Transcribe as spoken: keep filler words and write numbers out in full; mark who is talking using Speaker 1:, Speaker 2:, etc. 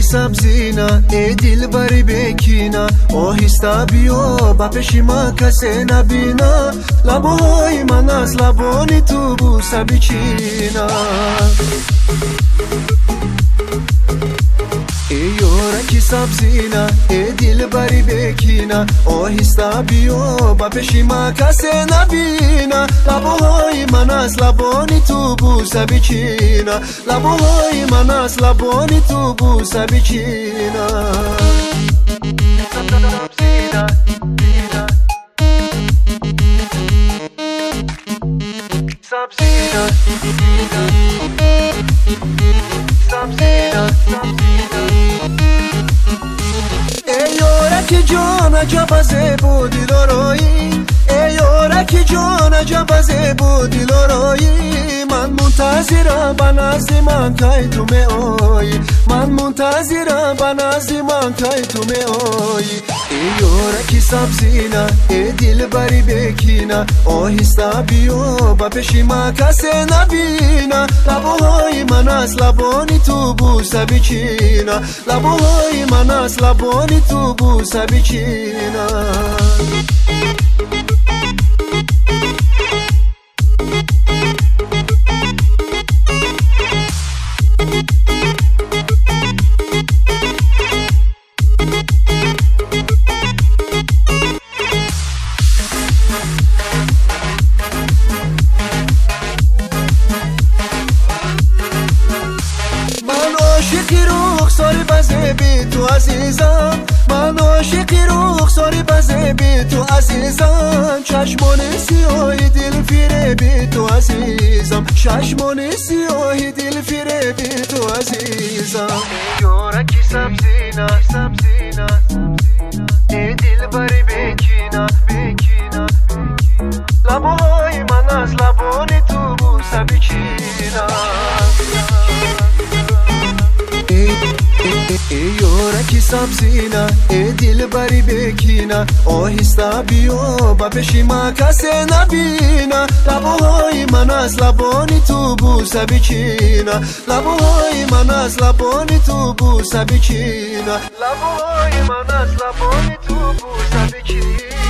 Speaker 1: سبزینا ای دل بری بکینا آهسته بیا با پیش ما کسی نبینا لبای من از لبانی تو بوسه بچینا ای یارکی سبزینا ای دل بری بکینا آهسته بیا با پیش ما کسی نبینا لبای من از لبانی تو بوسه بچینا لبای من از لبانی تو بوسه بچینا سبزینا سبزینا سبزینا ای یارکی جان عجب زیبا دلارایی ای یارکی جان عجب زیبا دلارایی من منتظرم به نزد من که تو می آیی من منتظرم به نزد من که تو می آیی ای یارکی سبزینا ای دل بری بکینا آهسته بیا با پیش ما کسی نبینا لبهای من از لبانی تو بوسه بچینا لبهای من از لبانی تو بوسه بچینا عاشقی رخساری بزه بی تو عزیزم من عاشقی رخساری بزه بی تو عزیزم چشمان سیاهی دل فیره بی تو عزیزم چشمان سیاهی دل فیره بی تو عزیزم یارکی سبزینا سبزینا ای دل بری بکینا بکینا لبهای من از لبانی تو بوسه بچینا ای یارکی سبزینا ای دل بری بکینا آهسته بیا با پیش ما کسی نبینا لبهای من از لبانی تو بوسه بچینا لبهای من از لبانی تو بوسه بچینا لبهای من از لبانی تو بوسه بچینا